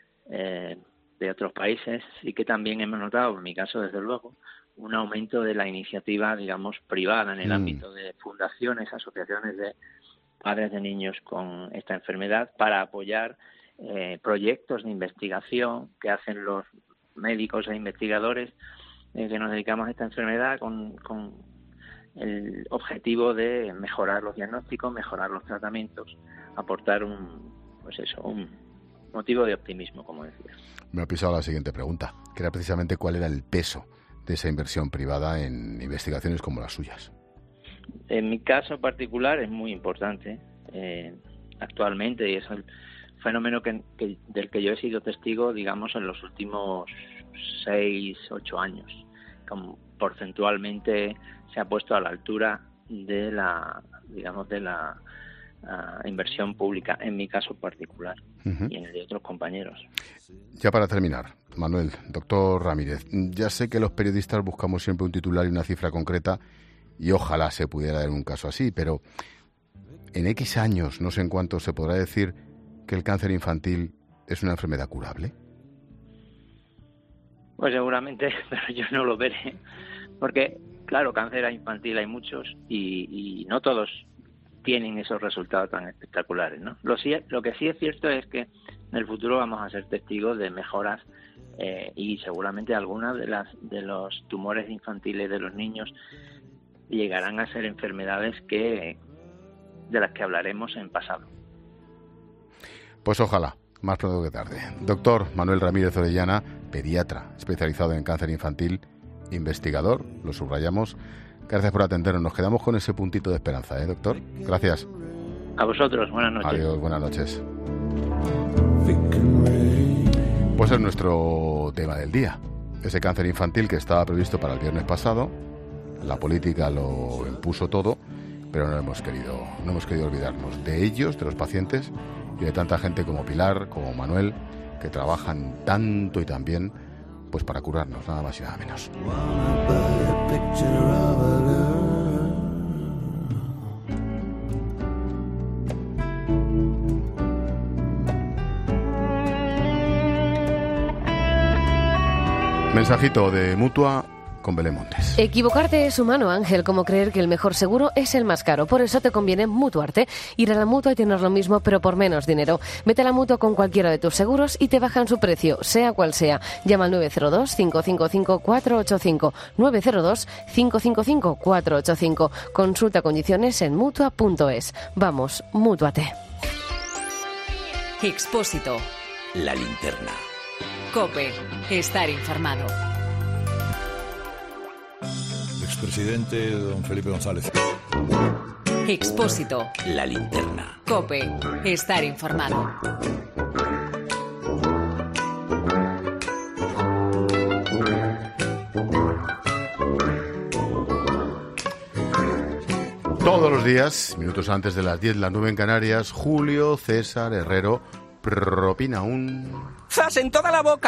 de otros países, y que también hemos notado, en mi caso desde luego, un aumento de la iniciativa, digamos, privada en el ámbito de fundaciones, asociaciones de padres de niños con esta enfermedad para apoyar proyectos de investigación que hacen los médicos e investigadores que nos dedicamos a esta enfermedad con el objetivo de mejorar los diagnósticos, mejorar los tratamientos, aportar un motivo de optimismo, como decía. Me ha pisado la siguiente pregunta, que era precisamente cuál era el peso de esa inversión privada en investigaciones como las suyas. En mi caso particular es muy importante actualmente, y es el fenómeno del que yo he sido testigo, digamos, en los últimos 6-8 años. Como porcentualmente se ha puesto a la altura de la inversión pública, en mi caso particular, y en el de otros compañeros. Ya para terminar, Manuel, doctor Ramírez, ya sé que los periodistas buscamos siempre un titular y una cifra concreta, y ojalá se pudiera dar un caso así, pero en X años, no sé en cuánto, ¿se podrá decir que el cáncer infantil es una enfermedad curable? Pues seguramente, pero yo no lo veré, porque claro, cáncer infantil hay muchos y no todos tienen esos resultados tan espectaculares, ¿no? Lo que sí es cierto es que en el futuro vamos a ser testigos de mejoras y seguramente algunas de los tumores infantiles de los niños llegarán a ser enfermedades de las que hablaremos en pasado. Pues ojalá, más pronto que tarde. Doctor Manuel Ramírez Orellana, pediatra especializado en cáncer infantil, investigador, lo subrayamos. Gracias por atendernos. Nos quedamos con ese puntito de esperanza, doctor. Gracias. A vosotros, buenas noches. Adiós, buenas noches. Pues es nuestro tema del día. Ese cáncer infantil que estaba previsto para el viernes pasado. La política lo impuso todo, pero no hemos querido olvidarnos de ellos, de los pacientes y de tanta gente como Pilar, como Manuel, que trabajan tanto y tan bien, pues para curarnos, nada más y nada menos. Mensajito de Mutua con Belén Montes. Equivocarte es humano, Ángel, como creer que el mejor seguro es el más caro. Por eso te conviene mutuarte. Ir a la Mutua y tener lo mismo, pero por menos dinero. Vete a la Mutua con cualquiera de tus seguros y te bajan su precio, sea cual sea. Llama al 902-555-485. 902-555-485. Consulta condiciones en Mutua.es. Vamos, mútuate. Expósito. La linterna. COPE. Estar informado. Expresidente don Felipe González. Expósito. La linterna. COPE. Estar informado. Todos los días, minutos antes de las 10, las 9 en Canarias, Julio César Herrero propina un... ¡Zas en toda la boca!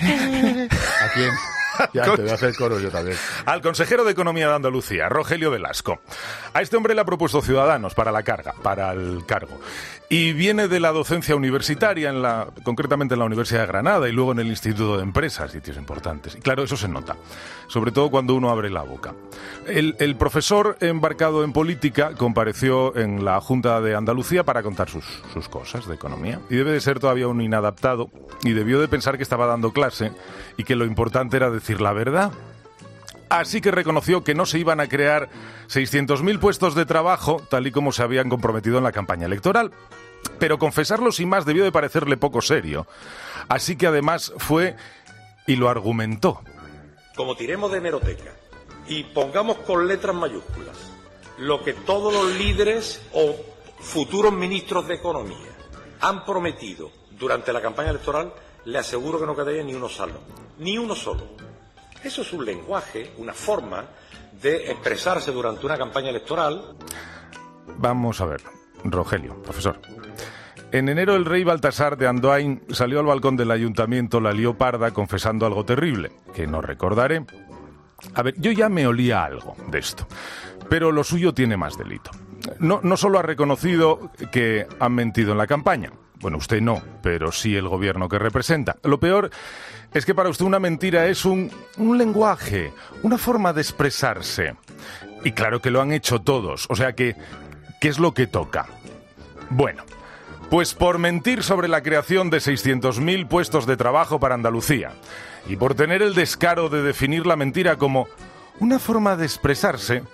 ¿A quién? Ya, te voy a hacer coro yo también. Al consejero de Economía de Andalucía, Rogelio Velasco. A este hombre le ha propuesto Ciudadanos para el cargo. Y viene de la docencia universitaria, concretamente en la Universidad de Granada y luego en el Instituto de Empresas, sitios importantes. Y claro, eso se nota, sobre todo cuando uno abre la boca. El profesor embarcado en política compareció en la Junta de Andalucía para contar sus cosas de economía. Y debe de ser todavía un inadaptado y debió de pensar que estaba dando clase y que lo importante era decir la verdad. Así que reconoció que no se iban a crear 600.000 puestos de trabajo, tal y como se habían comprometido en la campaña electoral. Pero confesarlo sin más debió de parecerle poco serio. Así que además fue y lo argumentó. Como tiremos de hemeroteca y pongamos con letras mayúsculas lo que todos los líderes o futuros ministros de Economía han prometido durante la campaña electoral, le aseguro que no quedaría ni uno solo. Ni uno solo. Eso es un lenguaje, una forma de expresarse durante una campaña electoral. Vamos a ver, Rogelio, profesor. En enero el rey Baltasar de Andoain salió al balcón del ayuntamiento La Lió Parda confesando algo terrible, que no recordaré. A ver, yo ya me olía algo de esto, pero lo suyo tiene más delito. No solo ha reconocido que han mentido en la campaña. Bueno, usted no, pero sí el gobierno que representa. Lo peor es que para usted una mentira es un lenguaje, una forma de expresarse. Y claro que lo han hecho todos, o sea que, ¿qué es lo que toca? Bueno, pues por mentir sobre la creación de 600.000 puestos de trabajo para Andalucía y por tener el descaro de definir la mentira como una forma de expresarse,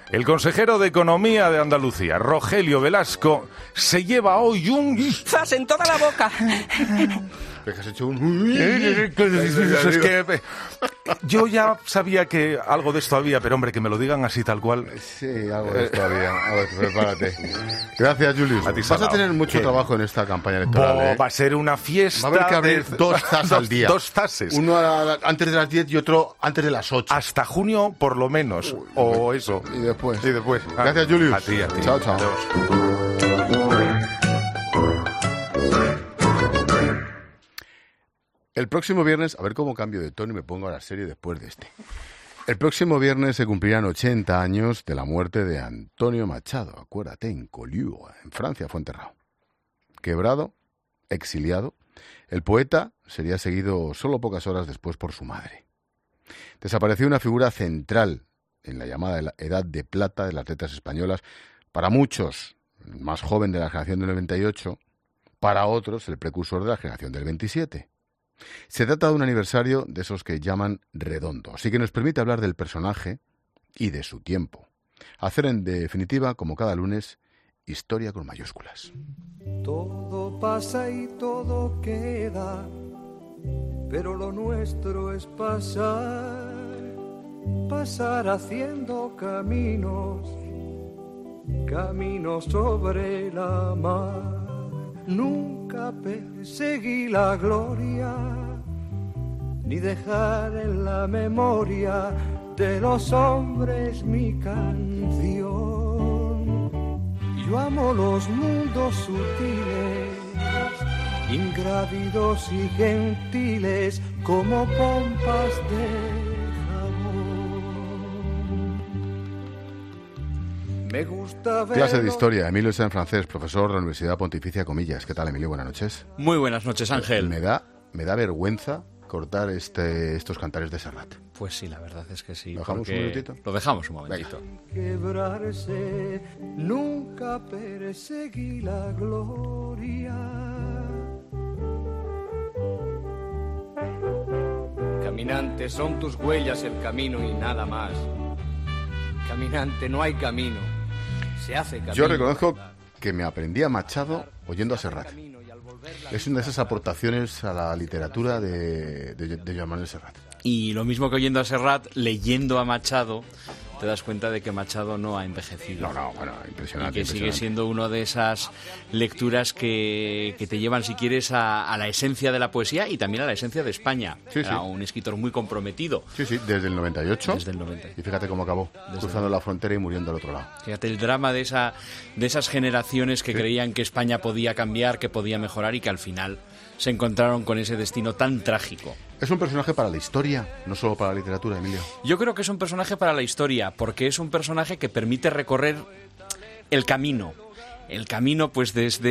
El consejero de Economía de Andalucía, Rogelio Velasco, se lleva hoy un... ¡zas en toda la boca! ¿Te has hecho un...? Es que yo ya sabía que algo de esto había, pero hombre, que me lo digan así tal cual. Sí, algo de esto había. A ver, prepárate. Gracias, Julius. Vas a tener mucho trabajo en esta campaña electoral. Va a ser una fiesta. Va a haber que abrir 2 zas al día. 2 zases. Uno antes de las 10 y otro antes de las 8. Hasta junio, por lo menos. O eso. Y después. Ah, gracias, Julius. A ti. Chao. El próximo viernes, a ver cómo cambio de tono y me pongo a la serie después de este. El próximo viernes se cumplirán 80 años de la muerte de Antonio Machado, acuérdate, en Collioure, en Francia fue enterrado. Quebrado, exiliado, el poeta sería seguido solo pocas horas después por su madre. Desapareció una figura central en la llamada Edad de Plata de las letras españolas, para muchos, el más joven de la generación del 98, para otros, el precursor de la generación del 27. Se trata de un aniversario de esos que llaman redondo, así que nos permite hablar del personaje y de su tiempo. Hacer, en definitiva, como cada lunes, historia con mayúsculas. Todo pasa y todo queda, pero lo nuestro es pasar haciendo caminos sobre la mar. Nunca perseguí la gloria, ni dejar en la memoria de los hombres mi canción. Yo amo los mundos sutiles, ingrávidos y gentiles, como pompas de Me gusta ver... Clase de Historia, Emilio San Francés, profesor de la Universidad Pontificia Comillas. ¿Qué tal, Emilio? Buenas noches. Muy buenas noches, Ángel. Me da vergüenza cortar estos cantares de Serrat. Pues sí, la verdad es que sí. ¿Lo dejamos un minutito? Lo dejamos un momentito. Quebrarse, nunca perseguí la gloria. Caminante, son tus huellas el camino y nada más. Caminante, no hay camino. Se hace camino. Yo reconozco que me aprendí a Machado oyendo a Serrat. Es una de esas aportaciones a la literatura de Joan Manuel Serrat. Y lo mismo que oyendo a Serrat, leyendo a Machado, te das cuenta de que Machado no ha envejecido. No, bueno, impresionante. Y que sigue siendo una de esas lecturas que te llevan, si quieres, a la esencia de la poesía y también a la esencia de España. Sí, Era un escritor muy comprometido. Sí, desde el 98. Desde el 90. Y fíjate cómo acabó, cruzando la frontera y muriendo al otro lado. Fíjate el drama de esas generaciones que creían que España podía cambiar, que podía mejorar y que al final se encontraron con ese destino tan trágico. Es un personaje para la historia, no solo para la literatura, Emilio. Yo creo que es un personaje para la historia, porque es un personaje que permite recorrer el camino. El camino, pues, desde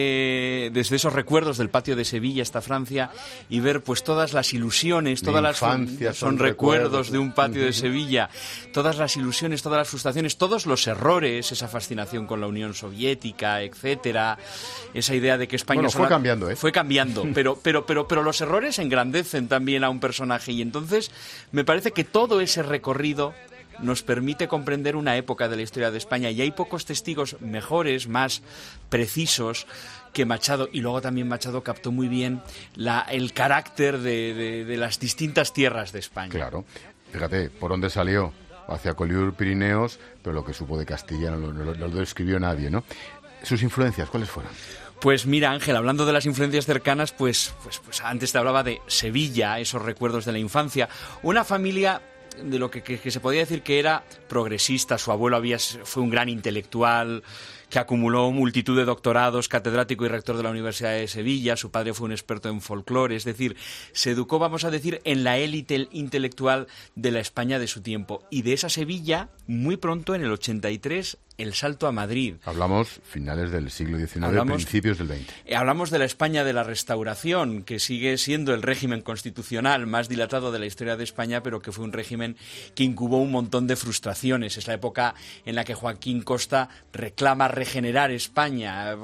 esos recuerdos del patio de Sevilla hasta Francia y ver, pues, todas las ilusiones, todas las infancia, son recuerdos de un patio de Sevilla, todas las ilusiones, todas las frustraciones, todos los errores, esa fascinación con la Unión Soviética, etcétera, esa idea de que España fue cambiando, fue cambiando, pero los errores engrandecen también a un personaje y entonces me parece que todo ese recorrido nos permite comprender una época de la historia de España y hay pocos testigos mejores, más precisos que Machado, y luego también Machado captó muy bien el carácter de las distintas tierras de España. Claro, fíjate, por dónde salió, hacia Collioure, Pirineos, pero lo que supo de Castilla no lo describió nadie, ¿no? ¿Sus influencias cuáles fueron? Pues mira, Ángel, hablando de las influencias cercanas, pues antes te hablaba de Sevilla, esos recuerdos de la infancia, una familia de lo que se podía decir que era progresista. Su abuelo fue un gran intelectual que acumuló multitud de doctorados, catedrático y rector de la Universidad de Sevilla. Su padre fue un experto en folclore, es decir, se educó, vamos a decir, en la élite intelectual de la España de su tiempo. Y de esa Sevilla, muy pronto, en el 83, el salto a Madrid. Hablamos finales del siglo XIX, principios del XX. Hablamos de la España de la Restauración, que sigue siendo el régimen constitucional más dilatado de la historia de España, pero que fue un régimen que incubó un montón de frustraciones. Es la época en la que Joaquín Costa reclama regenerar España,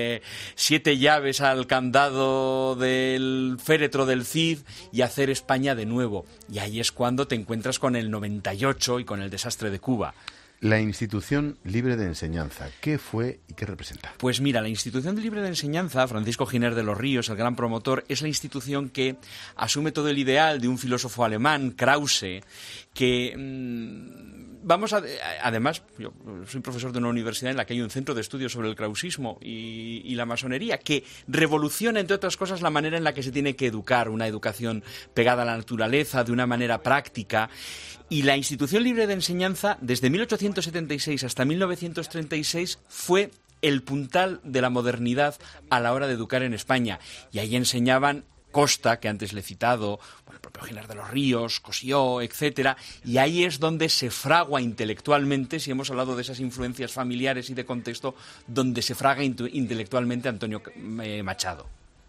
7 llaves al candado del féretro del Cid y hacer España de nuevo. Y ahí es cuando te encuentras con el 98 y con el desastre de Cuba. La Institución Libre de Enseñanza, ¿qué fue y qué representa? Pues mira, la Institución Libre de Enseñanza, Francisco Giner de los Ríos, el gran promotor, es la institución que asume todo el ideal de un filósofo alemán, Krause, que además, yo soy profesor de una universidad en la que hay un centro de estudios sobre el krausismo y la masonería, que revoluciona, entre otras cosas, la manera en la que se tiene que educar, una educación pegada a la naturaleza, de una manera práctica. Y la Institución Libre de Enseñanza, desde 1876 hasta 1936, fue el puntal de la modernidad a la hora de educar en España. Y ahí enseñaban Costa, que antes le he citado, el propio Giner de los Ríos, Cosió, etcétera, y ahí es donde se fragua intelectualmente, si hemos hablado de esas influencias familiares y de contexto, donde se fraga intelectualmente Antonio Machado.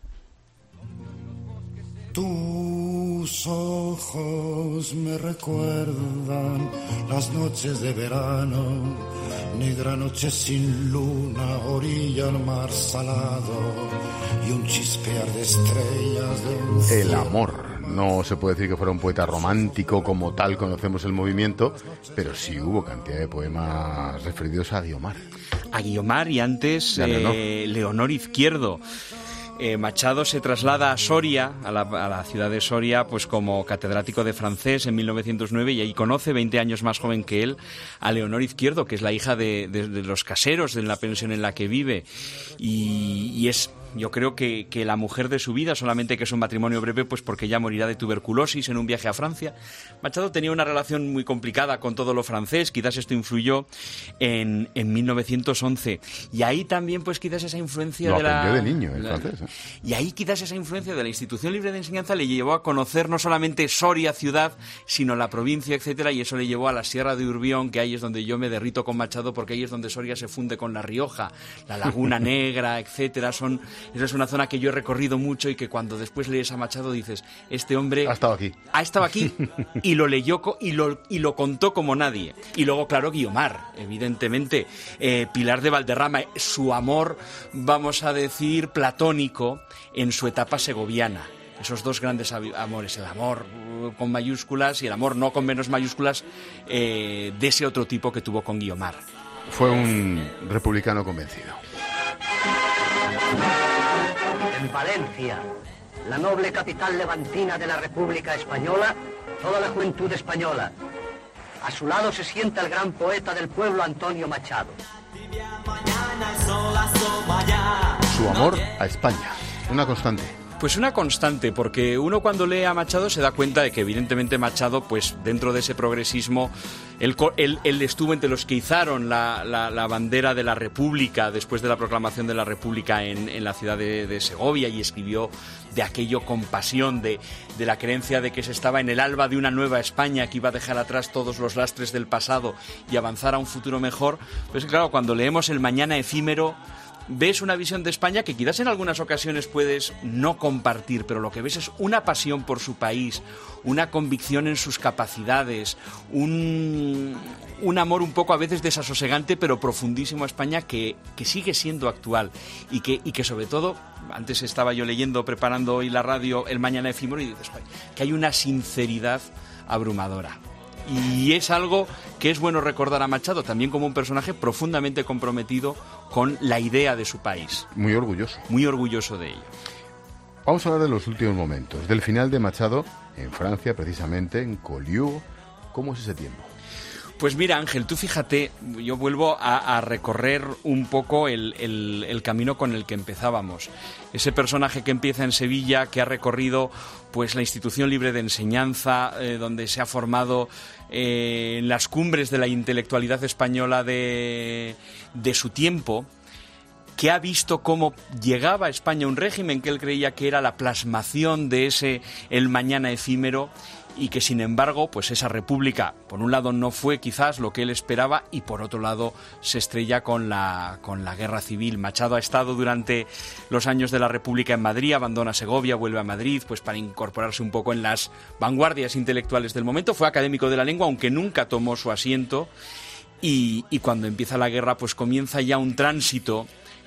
Tus ojos me recuerdan las noches de verano, negra noche sin luna, orilla al mar salado y un chispear de estrellas de un cielo. El amor. No se puede decir que fuera un poeta romántico como tal conocemos el movimiento, pero sí hubo cantidad de poemas referidos a Guiomar. A Guiomar y antes Leonor Izquierdo. Machado se traslada a Soria, a la ciudad de Soria, pues como catedrático de francés en 1909, y ahí conoce, 20 años más joven que él, a Leonor Izquierdo, que es la hija de los caseros de la pensión en la que vive, y es... Yo creo que la mujer de su vida, solamente que es un matrimonio breve, pues porque ella morirá de tuberculosis en un viaje a Francia. Machado tenía una relación muy complicada con todo lo francés, quizás esto influyó en 1911. Y ahí también, pues quizás esa influencia aprendió de niño, el francés. Y ahí quizás esa influencia de la Institución Libre de Enseñanza le llevó a conocer no solamente Soria ciudad, sino la provincia, etcétera, y eso le llevó a la Sierra de Urbión, que ahí es donde yo me derrito con Machado, porque ahí es donde Soria se funde con La Rioja, la Laguna Negra, etcétera. Esa es una zona que yo he recorrido mucho y que cuando después lees a Machado dices, este hombre... Ha estado aquí y lo leyó y lo contó como nadie. Y luego, claro, Guiomar, evidentemente. Pilar de Valderrama, su amor, vamos a decir, platónico en su etapa segoviana. Esos dos grandes amores, el amor con mayúsculas y el amor no con menos mayúsculas, de ese otro tipo que tuvo con Guiomar. Fue un republicano convencido. En Valencia, la noble capital levantina de la República Española, toda la juventud española. A su lado se sienta el gran poeta del pueblo, Antonio Machado. Su amor a España, una constante. Pues una constante, porque uno cuando lee a Machado se da cuenta de que evidentemente Machado, pues dentro de ese progresismo, él estuvo entre los que izaron la bandera de la República después de la proclamación de la República en la ciudad de Segovia, y escribió de aquello con pasión, de la creencia de que se estaba en el alba de una nueva España que iba a dejar atrás todos los lastres del pasado y avanzar a un futuro mejor. Pues claro, cuando leemos El mañana efímero, ves una visión de España que quizás en algunas ocasiones puedes no compartir, pero lo que ves es una pasión por su país, una convicción en sus capacidades, un amor un poco a veces desasosegante pero profundísimo a España que sigue siendo actual y que sobre todo, antes estaba yo leyendo, preparando hoy la radio, El mañana efímero, y dices que hay una sinceridad abrumadora. Y es algo que es bueno recordar a Machado también como un personaje profundamente comprometido con la idea de su país. Muy orgulloso. Muy orgulloso de ello. Vamos a hablar de los últimos momentos, del final de Machado en Francia, precisamente, en Collioure. ¿Cómo es ese tiempo? Pues mira, Ángel, tú fíjate, yo vuelvo a recorrer un poco el camino con el que empezábamos. Ese personaje que empieza en Sevilla, que ha recorrido pues la Institución Libre de Enseñanza, donde se ha formado en las cumbres de la intelectualidad española de su tiempo, que ha visto cómo llegaba a España un régimen que él creía que era la plasmación de ese el mañana efímero, y que sin embargo pues esa república por un lado no fue quizás lo que él esperaba y por otro lado se estrella con la guerra civil. Machado ha estado durante los años de la República en Madrid, abandona Segovia, vuelve a Madrid pues para incorporarse un poco en las vanguardias intelectuales del momento. Fue académico de la lengua, aunque nunca tomó su asiento, y cuando empieza la guerra pues comienza ya un tránsito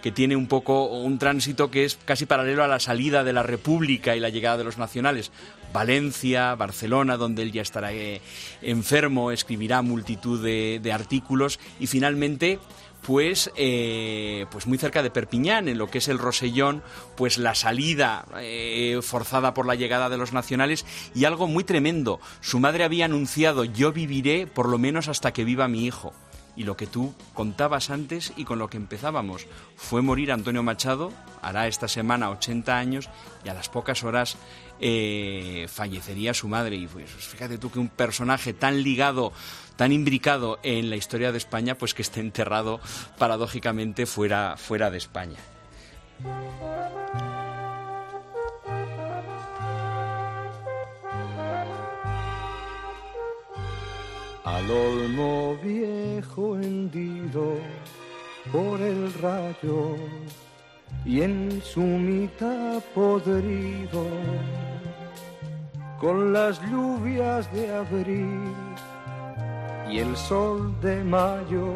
que tiene un poco un tránsito que es casi paralelo a la salida de la República y la llegada de los nacionales. Valencia, Barcelona, donde él ya estará enfermo, escribirá multitud de artículos, y finalmente pues muy cerca de Perpiñán, en lo que es el Rosellón, pues la salida forzada por la llegada de los nacionales, y algo muy tremendo: su madre había anunciado: yo viviré por lo menos hasta que viva mi hijo. Y lo que tú contabas antes y con lo que empezábamos, fue morir Antonio Machado, hará esta semana 80 años, y a las pocas horas fallecería su madre. Y pues fíjate tú que un personaje tan ligado, tan imbricado en la historia de España, pues que esté enterrado paradójicamente fuera de España. Al olmo viejo hendido por el rayo y en su mitad podrido, con las lluvias de abril y el sol de mayo,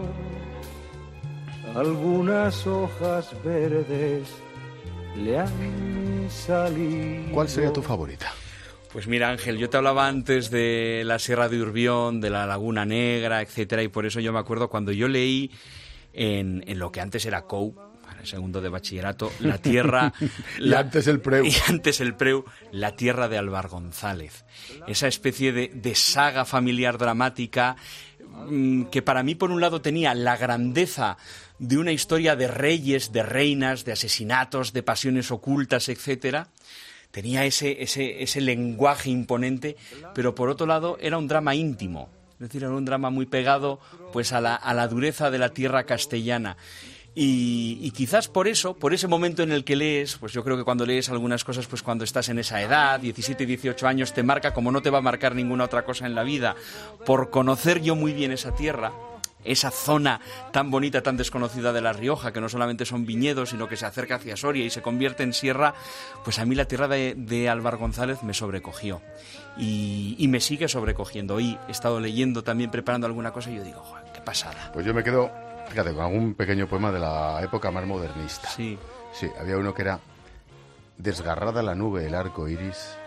algunas hojas verdes le han salido. ¿Cuál sería tu favorita? Pues mira, Ángel, yo te hablaba antes de la Sierra de Urbión, de la Laguna Negra, etcétera, y por eso yo me acuerdo cuando yo leí en lo que antes era COU, el segundo de bachillerato, la tierra... y antes el Preu, la tierra de Álvar González. Esa especie de saga familiar dramática que para mí, por un lado, tenía la grandeza de una historia de reyes, de reinas, de asesinatos, de pasiones ocultas, etcétera. Tenía ese lenguaje imponente, pero por otro lado era un drama íntimo, es decir, era un drama muy pegado pues a la dureza de la tierra castellana. Y quizás por eso, por ese momento en el que lees, pues yo creo que cuando lees algunas cosas, pues cuando estás en esa edad, 17, 18 años, te marca como no te va a marcar ninguna otra cosa en la vida. Por conocer yo muy bien esa tierra, esa zona tan bonita, tan desconocida de La Rioja, que no solamente son viñedos, sino que se acerca hacia Soria y se convierte en sierra, pues a mí la tierra de Álvar González me sobrecogió. Y me sigue sobrecogiendo. Hoy he estado leyendo también, preparando alguna cosa, y yo digo, joder, qué pasada. Pues yo me quedo, fíjate, con algún pequeño poema de la época más modernista. Sí. Sí, había uno que era: desgarrada la nube, el arco iris,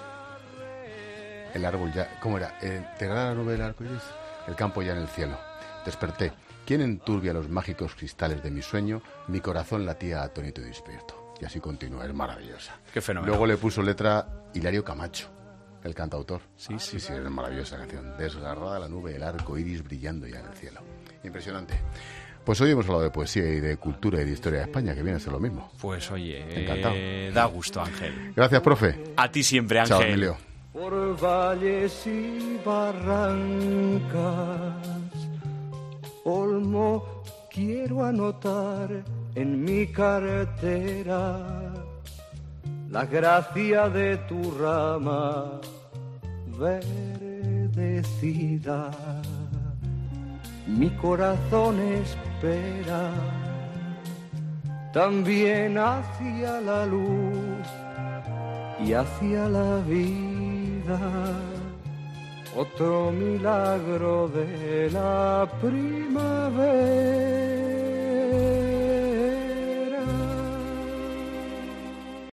el árbol ya... ¿Cómo era? Desgarrada la nube, el arco iris, el campo ya en el cielo. Desperté. ¿Quién enturbia los mágicos cristales de mi sueño? Mi corazón latía atónito y despierto. Y así continúa, es maravillosa. Qué fenómeno. Luego le puso letra Hilario Camacho, el cantautor. Sí, es maravillosa canción. Desgarrada la nube, el arco iris brillando ya en el cielo. Impresionante. Pues hoy hemos hablado de poesía y de cultura y de historia de España, que viene a ser lo mismo. Pues oye, encantado. Da gusto, Ángel. Gracias, profe. A ti siempre, Ángel. Chao, Emilio. Por valles y barrancas, olmo, quiero anotar en mi cartera la gracia de tu rama verdecida. Mi corazón espera también hacia la luz y hacia la vida. Otro milagro de la primavera.